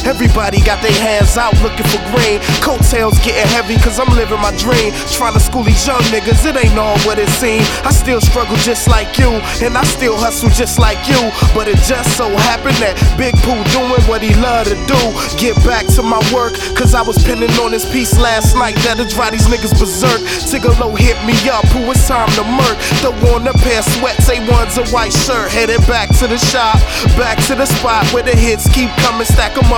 Everybody got their hands out looking for green. Coattails getting heavy cause I'm living my dream. Trying to school these young niggas, it ain't all what it seems. I still struggle just like you, and I still hustle just like you. But it just so happened that Big Pooh doing what he love to do. Get back to my work, cause I was penning on this piece last night that'll drive these niggas berserk. Tigolo hit me up, Pooh, it's time to murk. Throw on a pair of sweats, A1's a white shirt. Headed back to the shop, back to the spot where the hits keep coming, stack 'em up.